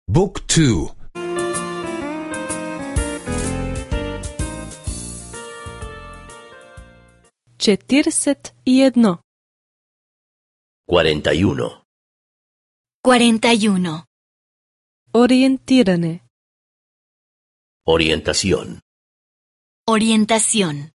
Book 2. 41. 41. 41. Ориентиране. Orientación. Orientación.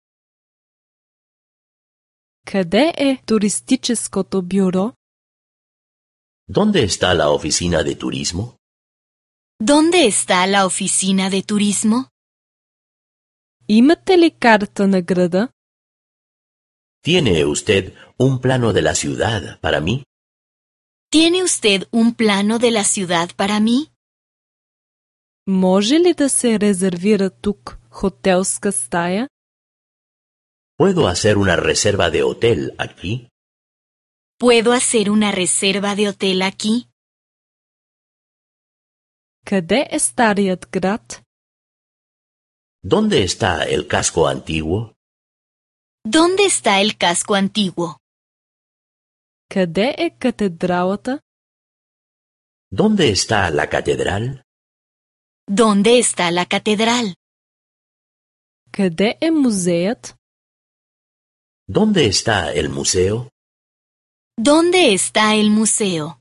Къде е туристическото бюро? ¿Dónde está la oficina de turismo? ¿Dónde está la oficina de turismo? Имате ли карта на града? ¿Tiene usted un plano de la ciudad para mí? ¿Tiene usted un plano de la ciudad para mí? Може ли да се резервира тук хотелска стая? ¿Puedo hacer una reserva de hotel aquí? ¿Puedo hacer una reserva de hotel aquí? Къде е старият град? ¿Dónde está el casco antiguo? ¿Dónde está el casco antiguo? Къде е катедралата? ¿Dónde está la catedral? ¿Dónde está la catedral? Къде е музеят? ¿Dónde está el museo? ¿Dónde está el museo?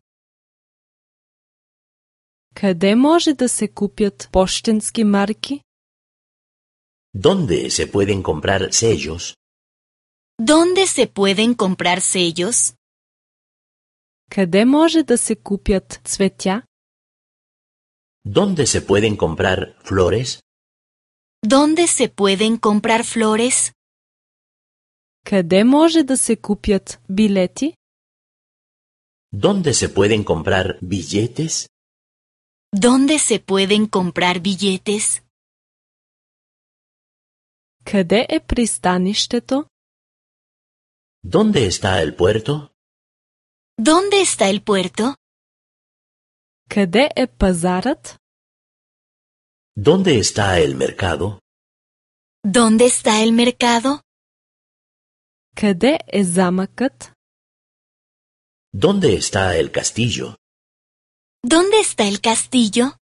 Къде може да се купят пощенски марки? ¿Dónde se pueden comprar sellos? ¿Dónde se pueden comprar sellos? Къде може да се купят цветя? ¿Dónde se pueden comprar flores? ¿Dónde se pueden comprar flores? Къде може да се купят билети? ¿Dónde se pueden comprar billetes? ¿Dónde se pueden comprar billetes? Къде е пристанището? ¿Dónde está el puerto? ¿Dónde está el puerto? Къде е пазарът? ¿Dónde está el mercado? ¿Dónde está el mercado? Къде е замъкът? ¿Dónde está el castillo? ¿Dónde está el castillo?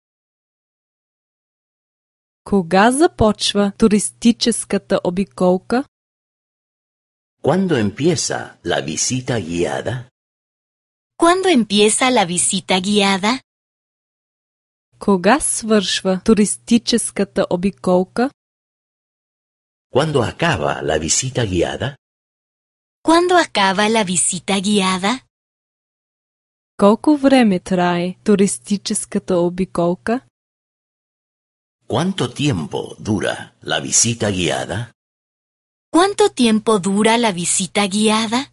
Кога започва туристическата обиколка? ¿Cuándo empieza la visita guiada? ¿Cuándo empieza la visita guiada? Кога свършва туристическата обиколка? ¿Cuándo acaba la visita guiada? ¿Cuándo acaba la visita guiada? Колко време трае туристическата обиколка? ¿Cuánto tiempo dura la visita guiada? ¿Cuánto tiempo dura la visita guiada?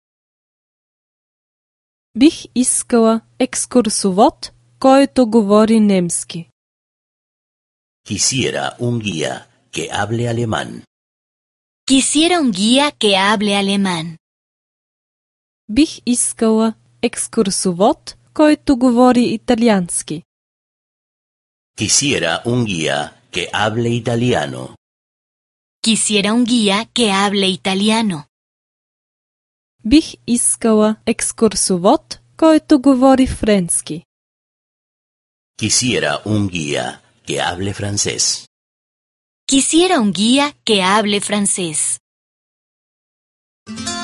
Бих искала екскурсовод, който говори немски. Quisiera un guía que hable alemán. Quisiera un guía que hable alemán. Бих искала екскурсовод, който говори италиански. Quisiera un guía que hable italiano. Quisiera un guía que hable italiano. Бих искала екскурсовод, който говори френски. Quisiera un guía que hable francés. Quisiera un guía que hable francés.